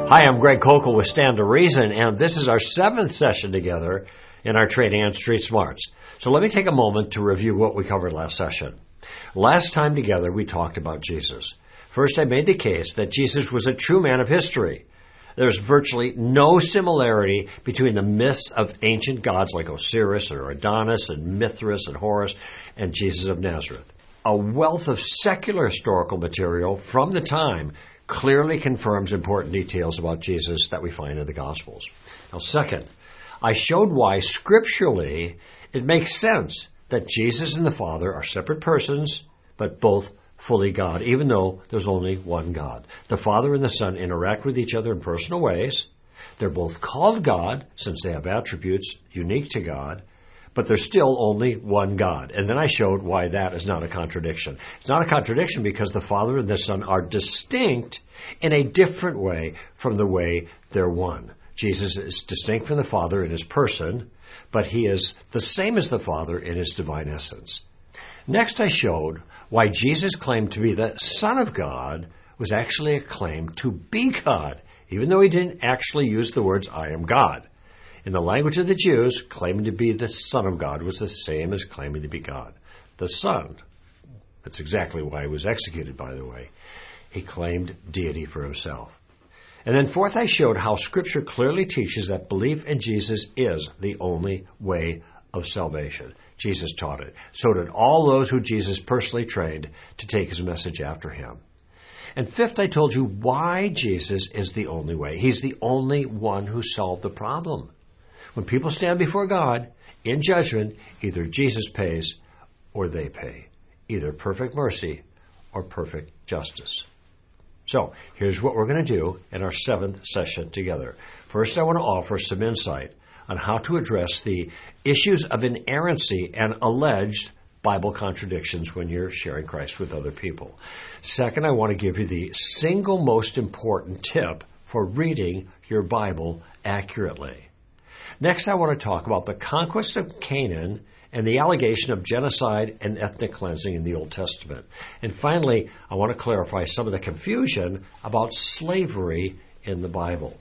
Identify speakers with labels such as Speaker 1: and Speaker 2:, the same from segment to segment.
Speaker 1: Hi, I'm Greg Kokel with Stand to Reason, and this is our 7th session together in our training on Street Smarts. So let me take a moment to review what we covered last session. Last time together, we talked about Jesus. First, I made the case that Jesus was a true man of history. There's virtually no similarity between the myths of ancient gods like Osiris or Adonis and Mithras and Horus and Jesus of Nazareth. A wealth of secular historical material from the time clearly confirms important details about Jesus that we find in the Gospels. Now, second, I showed why scripturally it makes sense that Jesus and the Father are separate persons, but both fully God, even though there's only one God. The Father and the Son interact with each other in personal ways. They're both called God, since they have attributes unique to God, but there's still only one God. And then I showed why that is not a contradiction. It's not a contradiction because the Father and the Son are distinct in a different way from the way they're one. Jesus is distinct from the Father in his person, but he is the same as the Father in his divine essence. Next, I showed why Jesus' claim to be the Son of God was actually a claim to be God, even though he didn't actually use the words, I am God. In the language of the Jews, claiming to be the Son of God was the same as claiming to be God. The Son, that's exactly why he was executed, by the way. He claimed deity for himself. And then fourth, I showed how Scripture clearly teaches that belief in Jesus is the only way of salvation. Jesus taught it. So did all those who Jesus personally trained to take his message after him. And fifth, I told you why Jesus is the only way. He's the only one who solved the problem. When people stand before God in judgment, either Jesus pays or they pay. Either perfect mercy or perfect justice. So, here's what we're going to do in our 7th session together. First, I want to offer some insight on how to address the issues of inerrancy and alleged Bible contradictions when you're sharing Christ with other people. Second, I want to give you the single most important tip for reading your Bible accurately. Next, I want to talk about the conquest of Canaan and the allegation of genocide and ethnic cleansing in the Old Testament. And finally, I want to clarify some of the confusion about slavery in the Bible.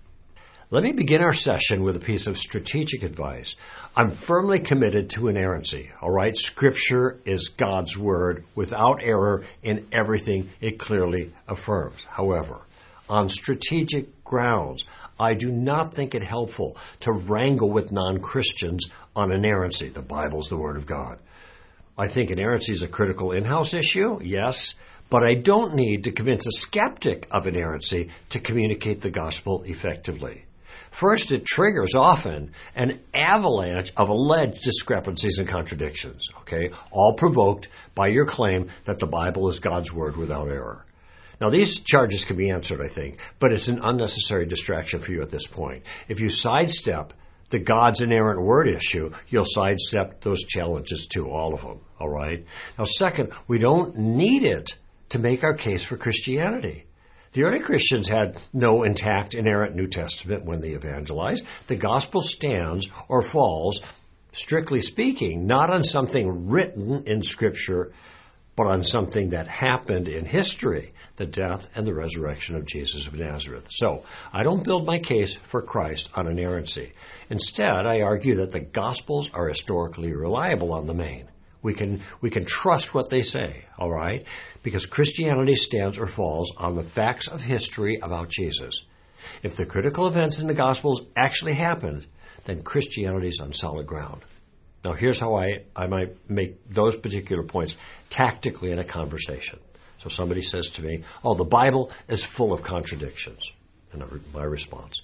Speaker 1: Let me begin our session with a piece of strategic advice. I'm firmly committed to inerrancy, all right? Scripture is God's Word without error in everything it clearly affirms. However, on strategic grounds, I do not think it helpful to wrangle with non-Christians on inerrancy. The Bible's the Word of God. I think inerrancy is a critical in-house issue, yes, but I don't need to convince a skeptic of inerrancy to communicate the gospel effectively. First, it triggers often an avalanche of alleged discrepancies and contradictions, okay, all provoked by your claim that the Bible is God's Word without error. Now, these charges can be answered, I think, but it's an unnecessary distraction for you at this point. If you sidestep the God's inerrant word issue, you'll sidestep those challenges too, all of them, all right? Now, second, we don't need it to make our case for Christianity. The early Christians had no intact, inerrant New Testament when they evangelized. The gospel stands or falls, strictly speaking, not on something written in Scripture, but on something that happened in history, the death and the resurrection of Jesus of Nazareth. So, I don't build my case for Christ on inerrancy. Instead, I argue that the Gospels are historically reliable on the main. We can trust what they say, all right? Because Christianity stands or falls on the facts of history about Jesus. If the critical events in the Gospels actually happened, then Christianity is on solid ground. Now, here's how I might make those particular points tactically in a conversation. So somebody says to me, oh, the Bible is full of contradictions. And my response,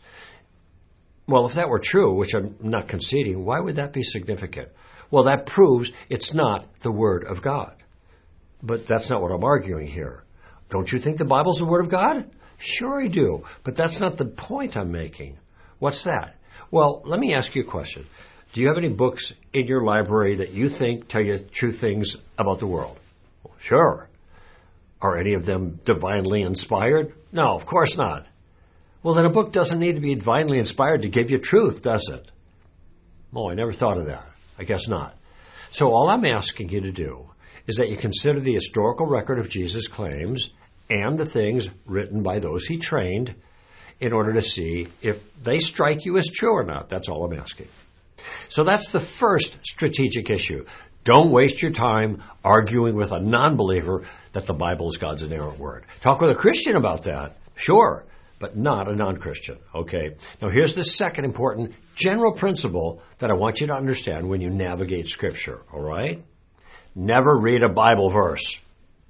Speaker 1: well, if that were true, which I'm not conceding, why would that be significant? Well, that proves it's not the Word of God. But that's not what I'm arguing here. Don't you think the Bible's the Word of God? Sure I do, but that's not the point I'm making. What's that? Well, let me ask you a question. Do you have any books in your library that you think tell you true things about the world? Well, sure. Are any of them divinely inspired? No, of course not. Well, then a book doesn't need to be divinely inspired to give you truth, does it? Oh, I never thought of that. I guess not. So all I'm asking you to do is that you consider the historical record of Jesus' claims and the things written by those he trained in order to see if they strike you as true or not. That's all I'm asking. So that's the first strategic issue. Don't waste your time arguing with a non-believer that the Bible is God's inerrant word. Talk with a Christian about that, sure, but not a non-Christian, okay? Now here's the second important general principle that I want you to understand when you navigate Scripture, all right? Never read a Bible verse.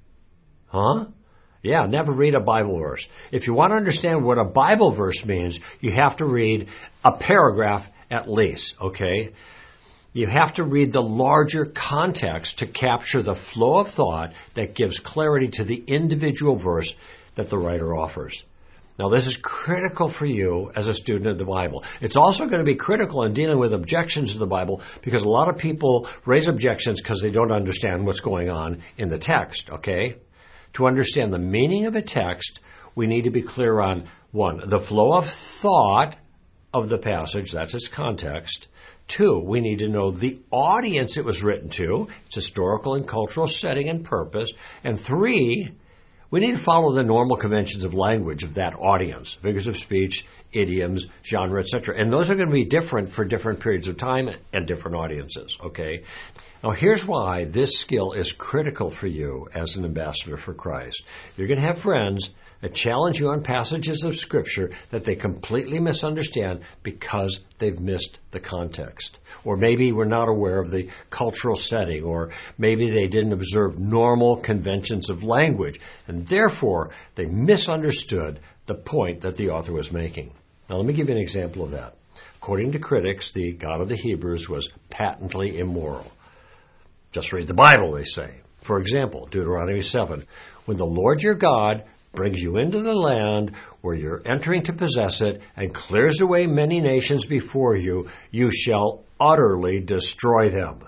Speaker 1: Huh? Yeah, never read a Bible verse. If you want to understand what a Bible verse means, you have to read a paragraph at least, okay? You have to read the larger context to capture the flow of thought that gives clarity to the individual verse that the writer offers. Now, this is critical for you as a student of the Bible. It's also going to be critical in dealing with objections to the Bible because a lot of people raise objections because they don't understand what's going on in the text, okay? To understand the meaning of a text, we need to be clear on, one, the flow of thought of the passage, that's its context. Two, we need to know the audience it was written to, its historical and cultural setting and purpose. And three, we need to follow the normal conventions of language of that audience, figures of speech, idioms, genre, etc. And those are going to be different for different periods of time and different audiences, okay? Now, here's why this skill is critical for you as an ambassador for Christ. You're going to have friends that challenge you on passages of Scripture that they completely misunderstand because they've missed the context. Or maybe we're not aware of the cultural setting, or maybe they didn't observe normal conventions of language, and therefore they misunderstood the point that the author was making. Now, let me give you an example of that. According to critics, the God of the Hebrews was patently immoral. Just read the Bible, they say. For example, Deuteronomy 7, when the Lord your God brings you into the land where you're entering to possess it and clears away many nations before you, you shall utterly destroy them.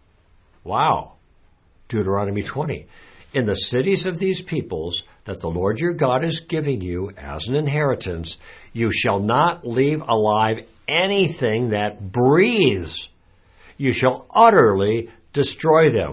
Speaker 1: Wow. Deuteronomy 20. In the cities of these peoples that the Lord your God is giving you as an inheritance, you shall not leave alive anything that breathes. You shall utterly destroy them.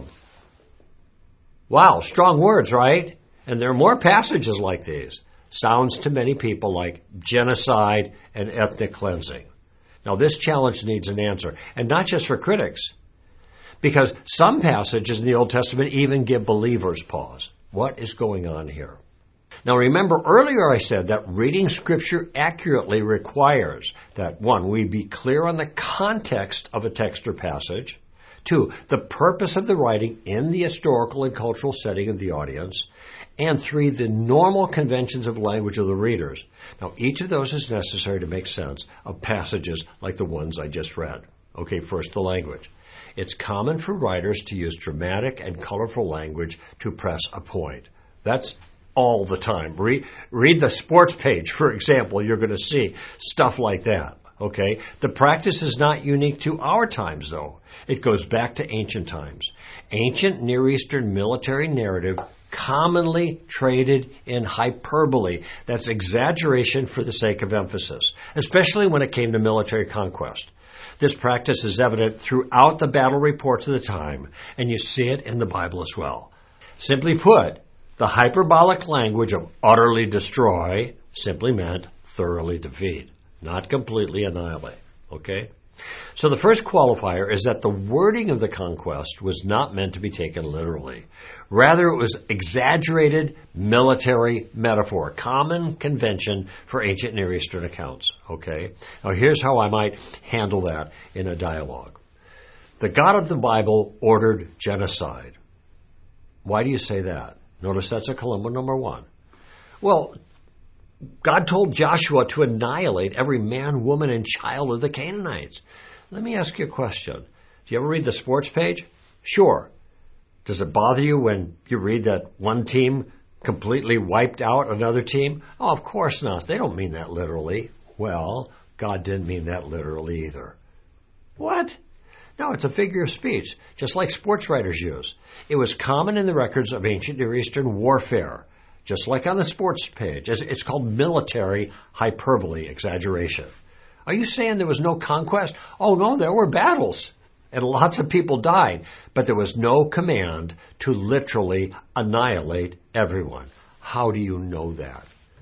Speaker 1: Wow, strong words, right? And there are more passages like these. Sounds to many people like genocide and ethnic cleansing. Now, this challenge needs an answer, and not just for critics, because some passages in the Old Testament even give believers pause. What is going on here? Now, remember, earlier I said that reading Scripture accurately requires that, one, we be clear on the context of a text or passage, two, the purpose of the writing in the historical and cultural setting of the audience, and three, the normal conventions of language of the readers. Now, each of those is necessary to make sense of passages like the ones I just read. Okay, first, the language. It's common for writers to use dramatic and colorful language to press a point. That's all the time. Read the sports page, for example. You're going to see stuff like that. Okay? The practice is not unique to our times, though. It goes back to ancient times. Ancient Near Eastern military narrative commonly traded in hyperbole. That's exaggeration for the sake of emphasis, especially when it came to military conquest. This practice is evident throughout the battle reports of the time, and you see it in the Bible as well. Simply put, the hyperbolic language of utterly destroy simply meant thoroughly defeat, not completely annihilate. Okay? So the first qualifier is that the wording of the conquest was not meant to be taken literally. Rather, it was exaggerated military metaphor, common convention for ancient Near Eastern accounts. Okay? Now here's how I might handle that in a dialogue. The God of the Bible ordered genocide. Why do you say that? Notice that's a Columbo number one. Well, God told Joshua to annihilate every man, woman, and child of the Canaanites. Let me ask you a question. Do you ever read the sports page? Sure. Does it bother you when you read that one team completely wiped out another team? Oh, of course not. They don't mean that literally. Well, God didn't mean that literally either. What? No, it's a figure of speech, just like sports writers use. It was common in the records of ancient Near Eastern warfare, just like on the sports page. It's called military hyperbole, exaggeration. Are you saying there was no conquest? Oh, no, there were battles, and lots of people died, but there was no command to literally annihilate everyone. How do you know that?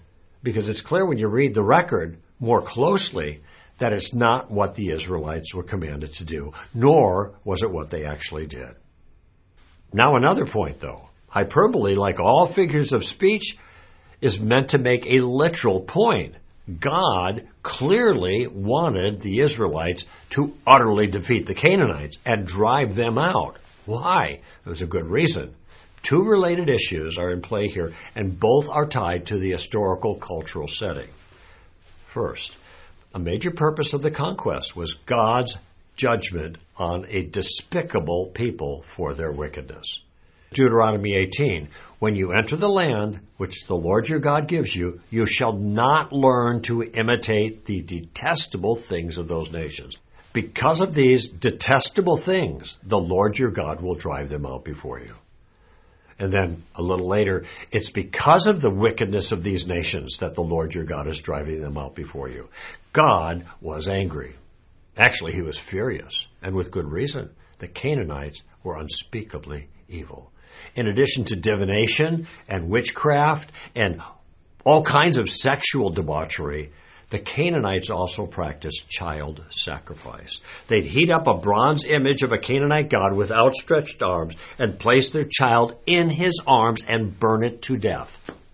Speaker 1: because it's clear when you read the record more closely that it's not what the Israelites were commanded to do, nor was it what they actually did. Now another point, though. Hyperbole, like all figures of speech, is meant to make a literal point. God clearly wanted the Israelites to utterly defeat the Canaanites and drive them out. Why? There's a good reason. Two related issues are in play here, and both are tied to the historical cultural setting. First, a major purpose of the conquest was God's judgment on a despicable people for their wickedness. Deuteronomy 18, when you enter the land which the Lord your God gives you, you shall not learn to imitate the detestable things of those nations. Because of these detestable things, the Lord your God will drive them out before you. And then a little later, it's because of the wickedness of these nations that the Lord your God is driving them out before you. God was angry. Actually, he was furious, and with good reason. The Canaanites were unspeakably evil. In addition to divination and witchcraft and all kinds of sexual debauchery, the Canaanites also practiced child sacrifice. They'd heat up a bronze image of a Canaanite god with outstretched arms and place their child in his arms and burn it to death.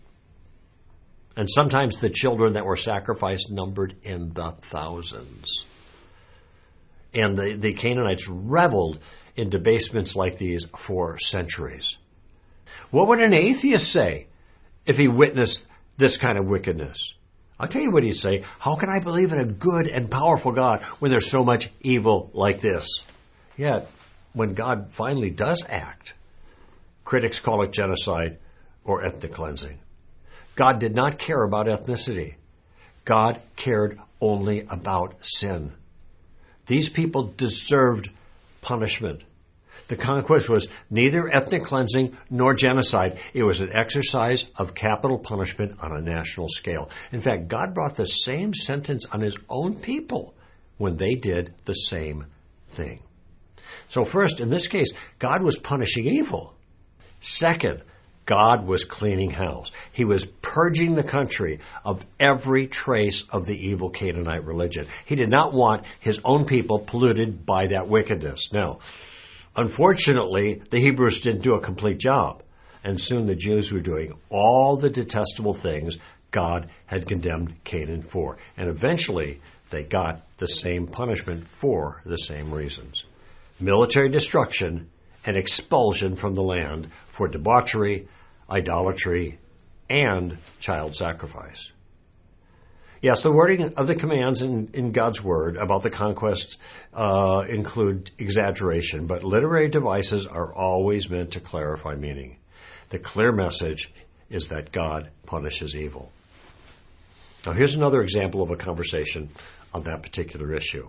Speaker 1: And sometimes the children that were sacrificed numbered in the thousands. And the Canaanites reveled in debasements like these for centuries. What would an atheist say if he witnessed this kind of wickedness? I'll tell you what he'd say. How can I believe in a good and powerful God when there's so much evil like this? Yet, when God finally does act, critics call it genocide or ethnic cleansing. God did not care about ethnicity. God cared only about sin. These people deserved punishment. The conquest was neither ethnic cleansing nor genocide. It was an exercise of capital punishment on a national scale. In fact, God brought the same sentence on his own people when they did the same thing. So first, in this case, God was punishing evil. Second, God was cleaning house. He was purging the country of every trace of the evil Canaanite religion. He did not want his own people polluted by that wickedness. Now, unfortunately, the Hebrews didn't do a complete job, and soon the Jews were doing all the detestable things God had condemned Canaan for. And eventually, they got the same punishment for the same reasons. Military destruction and expulsion from the land for debauchery, idolatry, and child sacrifice. Yes, the wording of the commands in God's Word about the conquest include exaggeration, but literary devices are always meant to clarify meaning. The clear message is that God punishes evil. Now, here's another example of a conversation on that particular issue.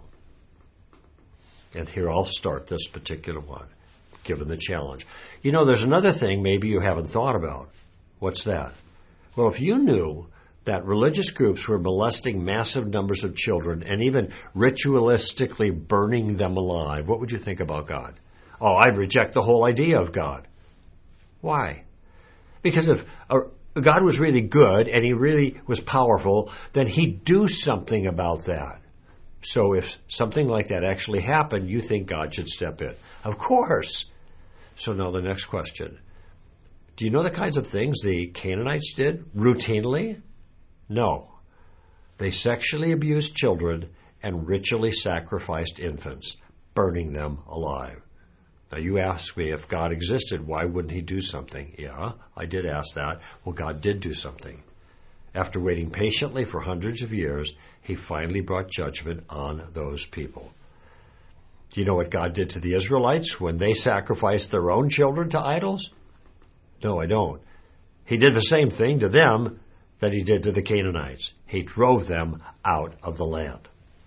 Speaker 1: And here I'll start this particular one, given the challenge. You know, there's another thing maybe you haven't thought about. What's that? Well, if you knew that religious groups were molesting massive numbers of children and even ritualistically burning them alive, what would you think about God? Oh, I'd reject the whole idea of God. Why? Because if God was really good and he really was powerful, then he'd do something about that. So if something like that actually happened, you think God should step in. Of course. So now the next question. Do you know the kinds of things the Canaanites did routinely? No. They sexually abused children and ritually sacrificed infants, burning them alive. Now you ask me if God existed, why wouldn't he do something? Yeah, I did ask that. Well, God did do something. After waiting patiently for hundreds of years, he finally brought judgment on those people. Do you know what God did to the Israelites when they sacrificed their own children to idols? No, I don't. He did the same thing to them that he did to the Canaanites. He drove them out of the land.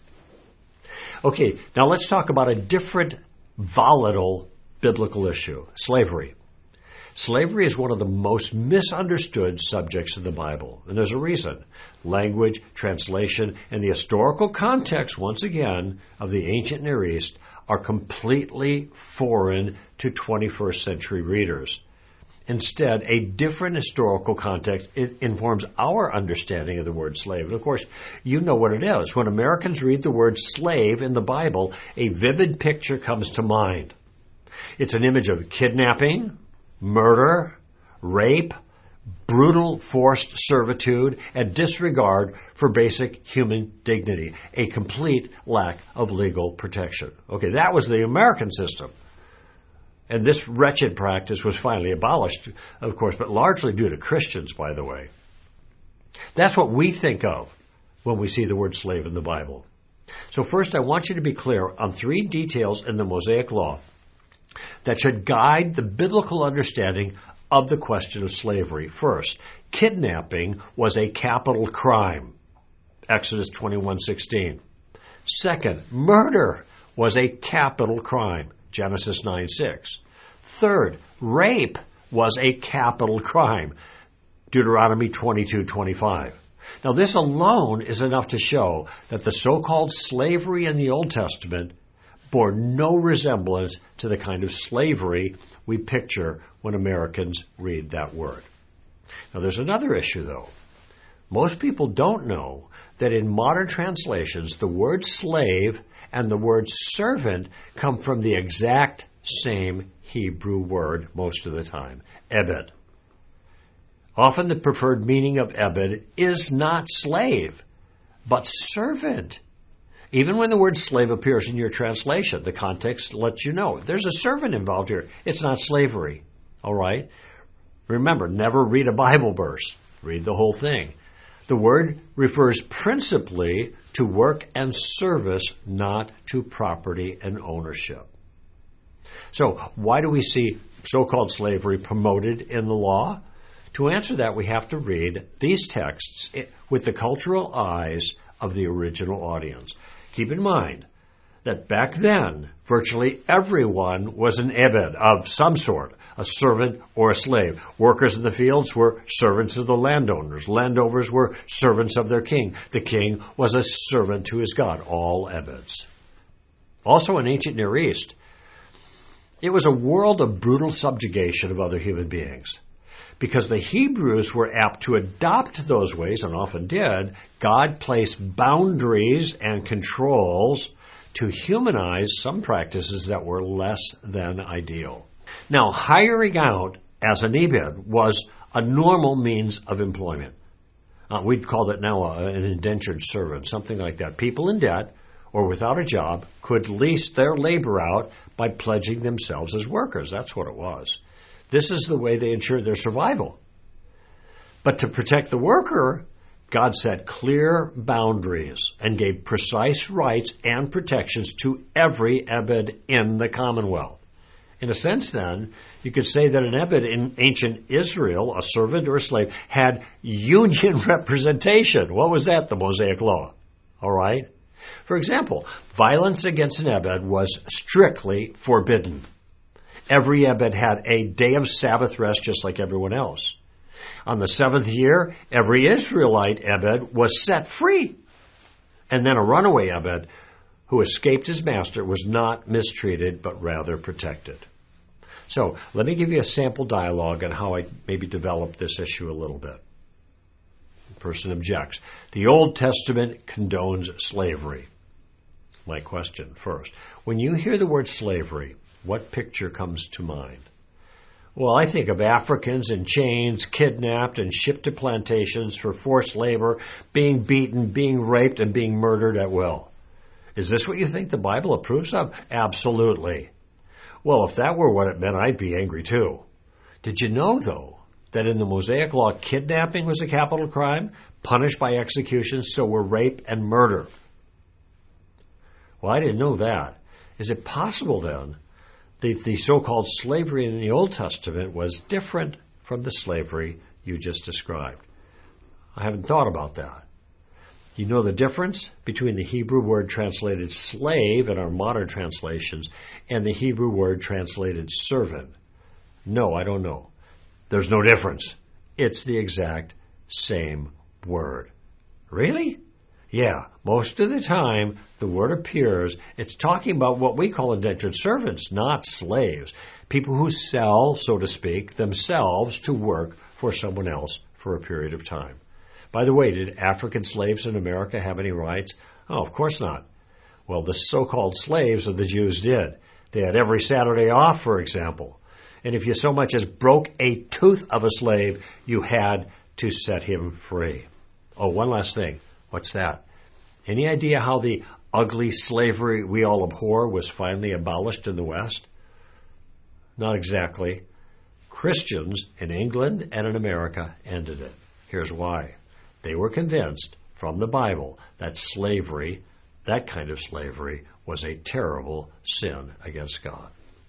Speaker 1: Okay, now let's talk about a different volatile biblical issue, slavery. Slavery is one of the most misunderstood subjects in the Bible, and there's a reason. Language, translation, and the historical context, once again, of the ancient Near East are completely foreign to 21st century readers. Instead, a different historical context informs our understanding of the word slave. And of course, you know what it is. When Americans read the word slave in the Bible, a vivid picture comes to mind. It's an image of kidnapping, murder, rape, brutal forced servitude, and disregard for basic human dignity, a complete lack of legal protection. Okay, that was the American system. And this wretched practice was finally abolished, of course, but largely due to Christians, by the way. That's what we think of when we see the word slave in the Bible. So first, I want you to be clear on three details in the Mosaic Law that should guide the biblical understanding of the question of slavery. First, kidnapping was a capital crime. Exodus 21:16. Second, murder was a capital crime. Genesis 9:6. Third, rape was a capital crime. Deuteronomy 22:25. Now this alone is enough to show that the so-called slavery in the Old Testament bore no resemblance to the kind of slavery we picture when Americans read that word. Now there's another issue though. Most people don't know that in modern translations the word slave and the word servant come from the exact same Hebrew word most of the time, ebed. Often the preferred meaning of ebed is not slave, but servant. Even when the word slave appears in your translation, the context lets you know there's a servant involved here. It's not slavery. All right? Remember, never read a Bible verse. Read the whole thing. The word refers principally to work and service, not to property and ownership. So, why do we see so-called slavery promoted in the law? To answer that, we have to read these texts with the cultural eyes of the original audience. Keep in mind that back then, virtually everyone was an ebed of some sort, a servant or a slave. Workers in the fields were servants of the landowners. Landowners were servants of their king. The king was a servant to his God, all ebeds. Also in ancient Near East, it was a world of brutal subjugation of other human beings. Because the Hebrews were apt to adopt those ways, and often did, God placed boundaries and controls to humanize some practices that were less than ideal. Now, hiring out as an ebed was a normal means of employment. We'd call it now an indentured servant, something like that. People in debt or without a job could lease their labor out by pledging themselves as workers. That's what it was. This is the way they ensured their survival. But to protect the worker, God set clear boundaries and gave precise rights and protections to every ebed in the Commonwealth. In a sense, then, you could say that an ebed in ancient Israel, a servant or a slave, had union representation. What was that? The Mosaic Law. All right? For example, violence against an ebed was strictly forbidden. Every ebed had a day of Sabbath rest just like everyone else. On the seventh year, every Israelite ebed was set free. And then a runaway ebed who escaped his master was not mistreated but rather protected. So let me give you a sample dialogue on how I maybe developed this issue a little bit. The person objects. The Old Testament condones slavery. My question first. When you hear the word slavery, what picture comes to mind? Well, I think of Africans in chains, kidnapped and shipped to plantations for forced labor, being beaten, being raped, and being murdered at will. Is this what you think the Bible approves of? Absolutely. Well, if that were what it meant, I'd be angry too. Did you know, though, that in the Mosaic Law, kidnapping was a capital crime, punished by execution, so were rape and murder? Well, I didn't know that. Is it possible, then, the so-called slavery in the Old Testament was different from the slavery you just described? I haven't thought about that. You know the difference between the Hebrew word translated slave in our modern translations and the Hebrew word translated servant? No, I don't know. There's no difference. It's the exact same word. Really? Yeah, most of the time the word appears, it's talking about what we call indentured servants, not slaves. People who sell, so to speak, themselves to work for someone else for a period of time. By the way, did African slaves in America have any rights? Oh, of course not. Well, the so-called slaves of the Jews did. They had every Saturday off, for example. And if you so much as broke a tooth of a slave, you had to set him free. Oh, one last thing. What's that? Any idea how the ugly slavery we all abhor was finally abolished in the West? Not exactly. Christians in England and in America ended it. Here's why. They were convinced from the Bible that slavery, that kind of slavery, was a terrible sin against God.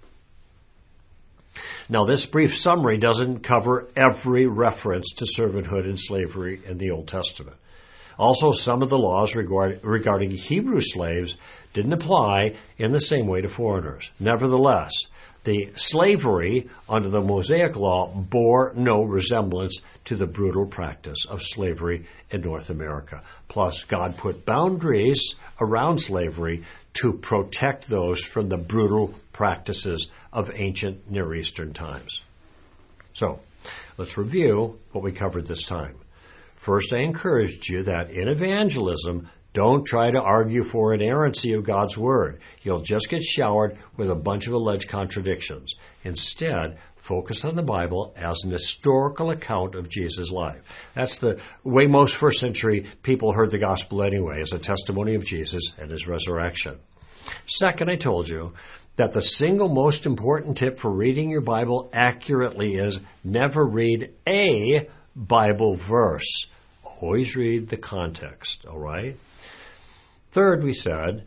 Speaker 1: Now, this brief summary doesn't cover every reference to servanthood and slavery in the Old Testament. Also, some of the laws regarding Hebrew slaves didn't apply in the same way to foreigners. Nevertheless, the slavery under the Mosaic Law bore no resemblance to the brutal practice of slavery in North America. Plus, God put boundaries around slavery to protect those from the brutal practices of ancient Near Eastern times. So, let's review what we covered this time. First, I encouraged you that in evangelism, don't try to argue for inerrancy of God's Word. You'll just get showered with a bunch of alleged contradictions. Instead, focus on the Bible as an historical account of Jesus' life. That's the way most first century people heard the gospel anyway, as a testimony of Jesus and his resurrection. Second, I told you that the single most important tip for reading your Bible accurately is never read a Bible verse. Always read the context, all right? Third, we said,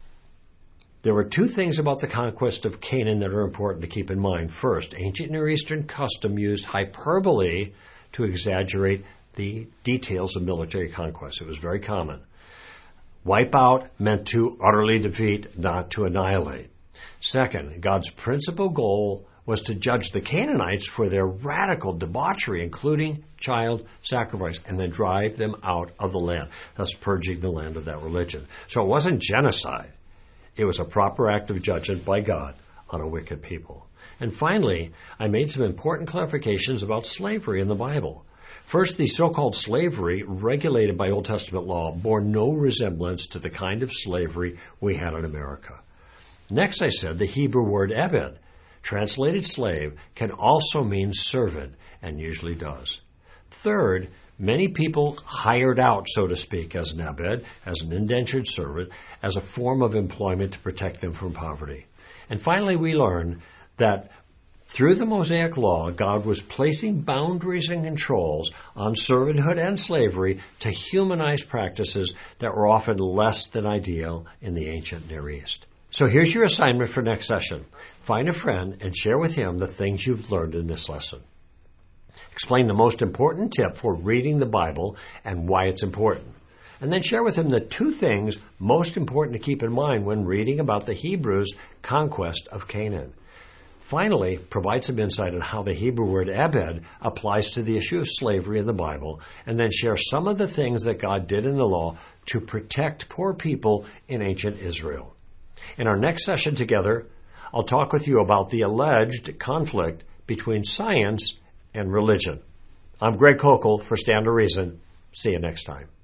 Speaker 1: there were two things about the conquest of Canaan that are important to keep in mind. First, ancient Near Eastern custom used hyperbole to exaggerate the details of military conquest. It was very common. Wipe out meant to utterly defeat, not to annihilate. Second, God's principal goal was to judge the Canaanites for their radical debauchery, including child sacrifice, and then drive them out of the land, thus purging the land of that religion. So it wasn't genocide. It was a proper act of judgment by God on a wicked people. And finally, I made some important clarifications about slavery in the Bible. First, the so-called slavery regulated by Old Testament law bore no resemblance to the kind of slavery we had in America. Next, I said the Hebrew word eved, translated slave, can also mean servant, and usually does. Third, many people hired out, so to speak, as an ebed, as an indentured servant, as a form of employment to protect them from poverty. And finally, we learn that through the Mosaic Law, God was placing boundaries and controls on servanthood and slavery to humanize practices that were often less than ideal in the ancient Near East. So here's your assignment for next session. Find a friend and share with him the things you've learned in this lesson. Explain the most important tip for reading the Bible and why it's important. And then share with him the two things most important to keep in mind when reading about the Hebrews' conquest of Canaan. Finally, provide some insight on how the Hebrew word ebed applies to the issue of slavery in the Bible, and then share some of the things that God did in the law to protect poor people in ancient Israel. In our next session together, I'll talk with you about the alleged conflict between science and religion. I'm Greg Kokel for Stand to Reason. See you next time.